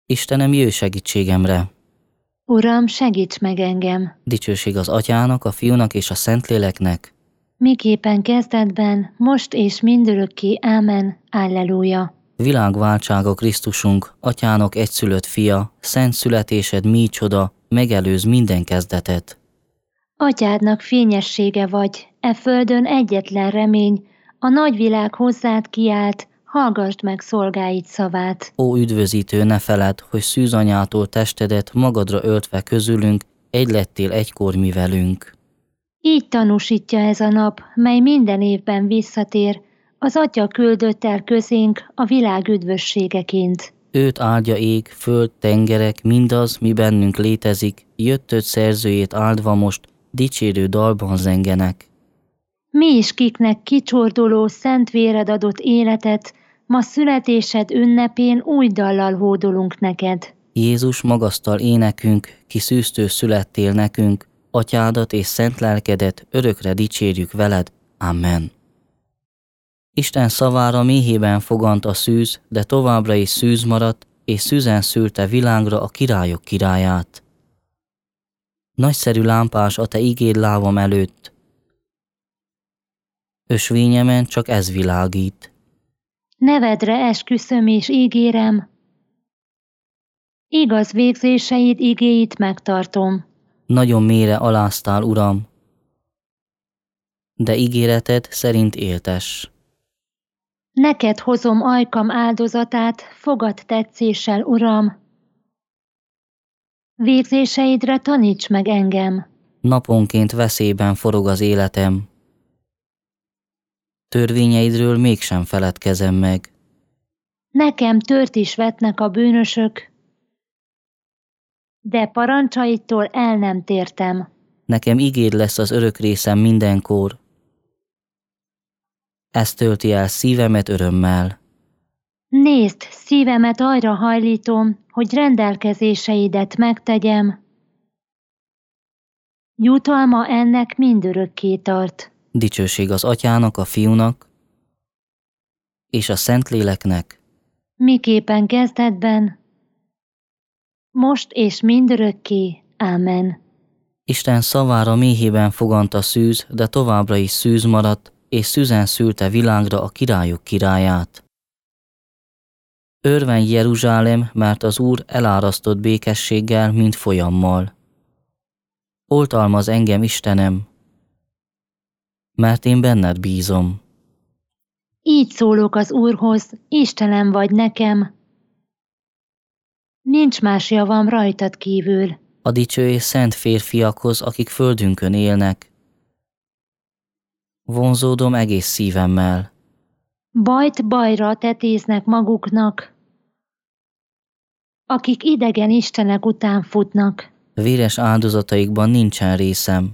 Istenem, jöjj segítségemre! Uram, segíts meg engem! Dicsőség az Atyának, a Fiúnak és a Szentléleknek. Miképpen kezdetben, most és mindörökké. Ámen. Alleluja! Világváltsága Krisztusunk, Atyának egyszülött fia, szent születésed micsoda, megelőz minden kezdetet. Atyádnak fényessége vagy, e földön egyetlen remény, a nagyvilág hozzád kiált, hallgassd meg szolgáid szavát. Ó üdvözítő, ne feledd, hogy szűzanyától testedet magadra öltve közülünk, egy lettél egykor mi velünk. Így tanúsítja ez a nap, mely minden évben visszatér, az Atya küldött el közénk a világ üdvösségeként. Őt áldja ég, föld, tengerek, mindaz, mi bennünk létezik, jöttöd szerzőjét áldva most, dicsérő dalban zengenek. Mi is, kiknek kicsorduló szent véred adott életet, ma születésed ünnepén új dallal hódolunk neked. Jézus, magasztal énekünk, ki szűztő születtél nekünk, Atyádat és szent lelkedet örökre dicsérjük veled. Amen. Isten szavára méhében fogant a szűz, de továbbra is szűz maradt, és szűzen szülte világra a királyok királyát. Nagyszerű lámpás a te igéd lábam előtt. Ösvényemen csak ez világít. Nevedre esküszöm és ígérem, igaz végzéseid igéit megtartom. Nagyon mélyre aláztál, Uram, de ígéreted szerint éltes. Neked hozom ajkam áldozatát, fogad tetszéssel, Uram. Végzéseidre taníts meg engem. Naponként veszélyben forog az életem. Törvényeidről mégsem feledkezem meg. Nekem tört is vetnek a bűnösök, de parancsaidtól el nem tértem. Nekem igéd lesz az örök részem mindenkor. Ez tölti el szívemet örömmel. Nézd, szívemet arra hajlítom, hogy rendelkezéseidet megtegyem. Jutalma ennek mindörökké tart. Dicsőség az Atyának, a Fiúnak és a Szentléleknek. Miképpen kezdetben, most és mindörökké. Ámen. Isten szavára méhében fogant a szűz, de továbbra is szűz maradt, és szűzen szülte világra a királyok királyát. Örvendj Jeruzsálem, mert az Úr elárasztott békességgel, mint folyammal. Oltalmaz engem, Istenem, mert én benned bízom. Így szólok az Úrhoz, Istenem vagy nekem. Nincs más javam rajtad kívül. A dicső és szent férfiakhoz, akik földünkön élnek. Vonzódom egész szívemmel. Bajt bajra tetéznek maguknak, akik idegen istenek után futnak. Véres áldozataikban nincsen részem.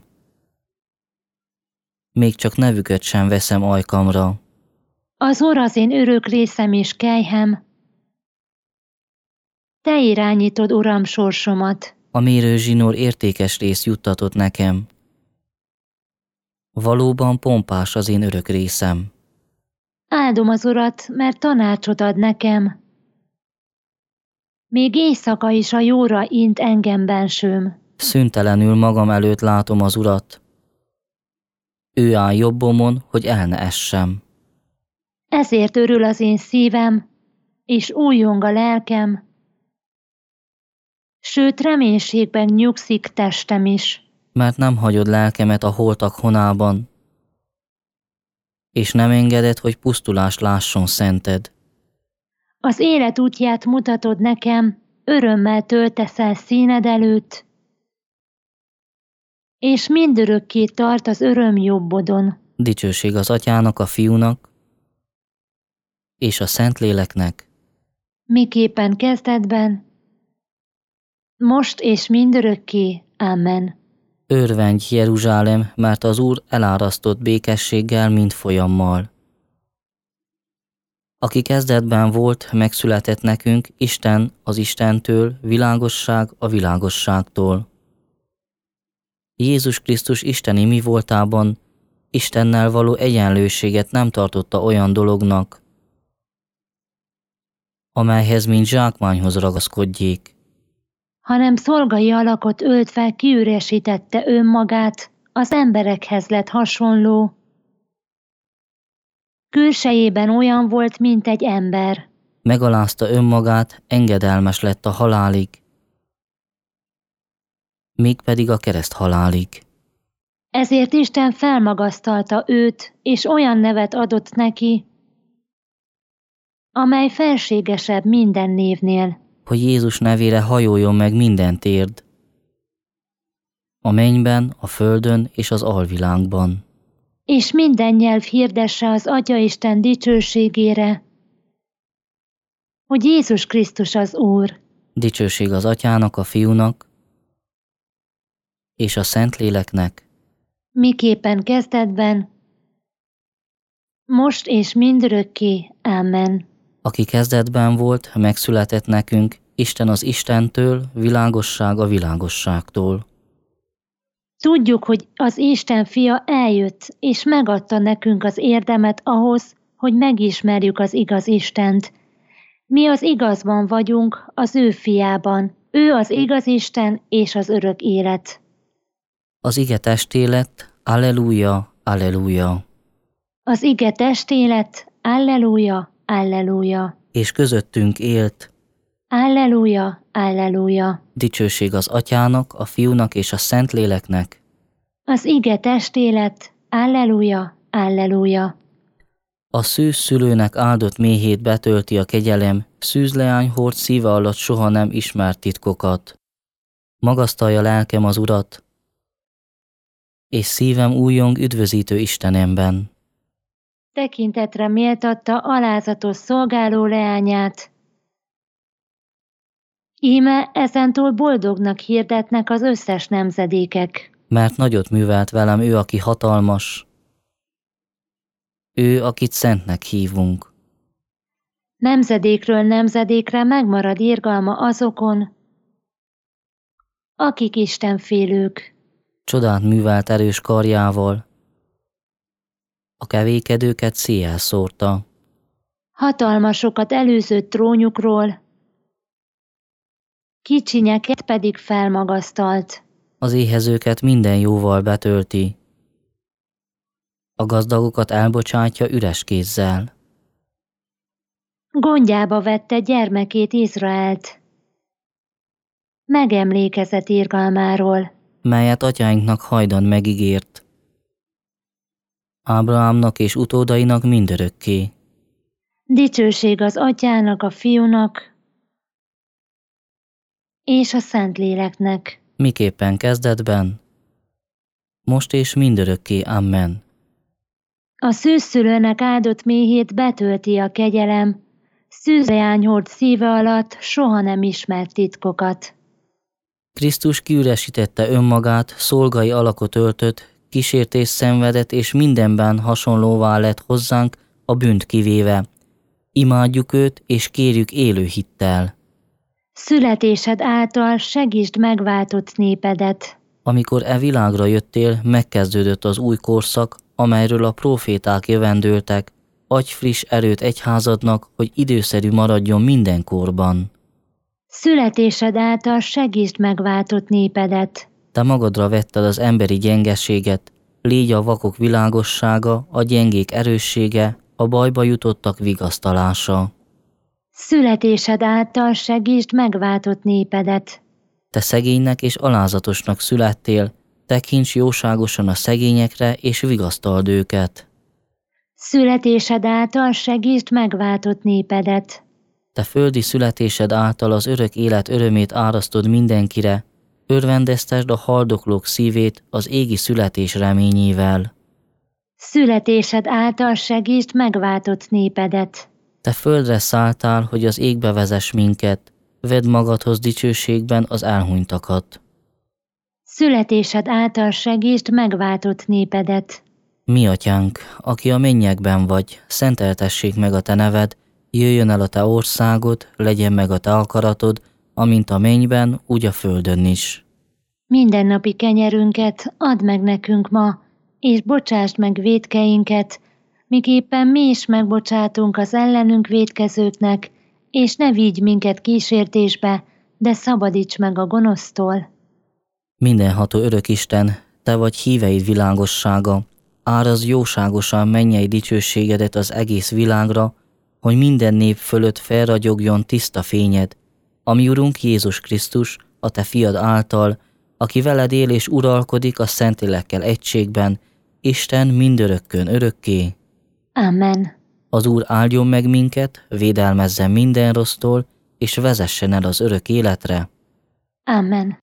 Még csak nevüket sem veszem ajkamra. Az Úr az én örök részem és kelyhem. Te irányítod, Uram, sorsomat. A mérőzsinór értékes rész juttatott nekem. Valóban pompás az én örök részem. Áldom az Urat, mert tanácsot ad nekem. Még éjszaka is a jóra int engem bensőm. Szüntelenül magam előtt látom az Urat. Ő áll jobbomon, hogy el ne essem. Ezért örül az én szívem, és újjong a lelkem, sőt reménységben nyugszik testem is. Mert nem hagyod lelkemet a holtak honában, és nem engeded, hogy pusztulást lásson szented. Az élet útját mutatod nekem, örömmel töltesz el színed előtt, és mindörökké tart az öröm jobbodon. Dicsőség az Atyának, a Fiúnak és a Szentléleknek. Miképpen kezdetben, most és mindörökké. Amen. Örvendj Jeruzsálem, mert az Úr elárasztott békességgel, mint folyammal. Aki kezdetben volt, megszületett nekünk, Isten az Istentől, világosság a világosságtól. Jézus Krisztus isteni mi voltában Istennel való egyenlőséget nem tartotta olyan dolognak, amelyhez mint zsákmányhoz ragaszkodjék, hanem szolgai alakot öltve kiüresítette önmagát, az emberekhez lett hasonló. Külsejében olyan volt, mint egy ember. megalázta önmagát, engedelmes lett a halálig, mégpedig a kereszt halálig. Ezért Isten felmagasztalta őt, és olyan nevet adott neki, amely felségesebb minden névnél. Hogy Jézus nevére hajoljon meg minden térd, a mennyben, a földön és az alvilágban. És minden nyelv hirdesse az Atyaisten dicsőségére, hogy Jézus Krisztus az Úr. Dicsőség az Atyának, a Fiúnak és a Szentléleknek, Miképpen kezdetben, most és mindörökké. Amen. aki kezdetben volt, megszületett nekünk, Isten az Istentől, világosság a világosságtól. Tudjuk, hogy az Isten fia eljött, és megadta nekünk az érdemet ahhoz, hogy megismerjük az igaz Istent. Mi az igazban vagyunk, az ő fiában. Ő az igaz Isten és az örök élet. Az ige testé lett, alleluja, alleluja, Az ige testé lett, alleluja, alleluja, és közöttünk élt. alleluja, alleluja. Dicsőség az Atyának, a Fiúnak és a Szentléleknek. Az ige testé lett, alleluja, alleluja. A szűz szülőnek áldott méhét betölti a kegyelem, szűzleány hord szíve alatt soha nem ismert titkokat. Magasztalja lelkem az Urat, és szívem újjong üdvözítő Istenemben. Tekintetre méltatta alázatos szolgáló leányát. Íme ezentúl boldognak hirdetnek az összes nemzedékek. Mert nagyot művelt velem ő, aki hatalmas, ő, akit szentnek hívunk. Nemzedékről nemzedékre megmarad irgalma azokon, akik istenfélők. Csodát művelt erős karjával, a kevékedőket széjjel szórta. Hatalmasokat előzött trónjukról, kicsinyeket pedig felmagasztalt. Az éhezőket minden jóval betölti, a gazdagokat elbocsátja üres kézzel. Gondjába vette gyermekét Izraelt. Megemlékezett irgalmáról. Melyet atyáinknak hajdan megígért, Ábrahámnak és utódainak mindörökké. Dicsőség az Atyának, a Fiúnak és a Szentléleknek. Miképpen kezdetben, most és mindörökké. Amen. A szűzszülőnek áldott méhét betölti a kegyelem, szűzleány hord szíve alatt soha nem ismert titkokat. Krisztus kiüresítette önmagát, szolgai alakot öltött, kísértés szenvedett és mindenben hasonlóvá lett hozzánk, a bűnt kivéve. Imádjuk őt és kérjük élő hittel. Születésed által segítsd megváltott népedet. Amikor e világra jöttél, megkezdődött az új korszak, amelyről a próféták jövendőltek, adj friss erőt egyházadnak, hogy időszerű maradjon minden korban. Születésed által segítsd megváltott népedet. Te magadra vetted az emberi gyengeséget, légy a vakok világossága, a gyengék erőssége, a bajba jutottak vigasztalása. Születésed által segítsd megváltott népedet. Te szegénynek és alázatosnak születtél, tekints jóságosan a szegényekre és vigasztald őket. Születésed által segítsd megváltott népedet. Te földi születésed által az örök élet örömét árasztod mindenkire, örvendeztesd a haldoklók szívét az égi születés reményével. Születésed által segítsd megváltott népedet. Te földre szálltál, hogy az égbe vezess minket, vedd magadhoz dicsőségben az elhunytakat. Születésed által segítsd megváltott népedet. Mi atyánk, aki a mennyekben vagy, szenteltessék meg a te neved, jöjjön el a te országod, legyen meg a te akaratod, amint a mennyben, úgy a földön is. Mindennapi kenyerünket add meg nekünk ma, és bocsásd meg vétkeinket, miképpen mi is megbocsátunk az ellenünk vétkezőknek, és ne vigy minket kísértésbe, de szabadíts meg a gonosztól. Mindenható örök Isten, te vagy híveid világossága, árazd jóságosan mennyei dicsőségedet az egész világra, hogy minden nép fölött felragyogjon tiszta fényed, ami Urunk Jézus Krisztus, a te fiad által, aki veled él és uralkodik a Szentlélekkel egységben, Isten mindörökkön örökké. Amen. Az Úr áldjon meg minket, védelmezzen minden rossztól, és vezessen el az örök életre. Amen.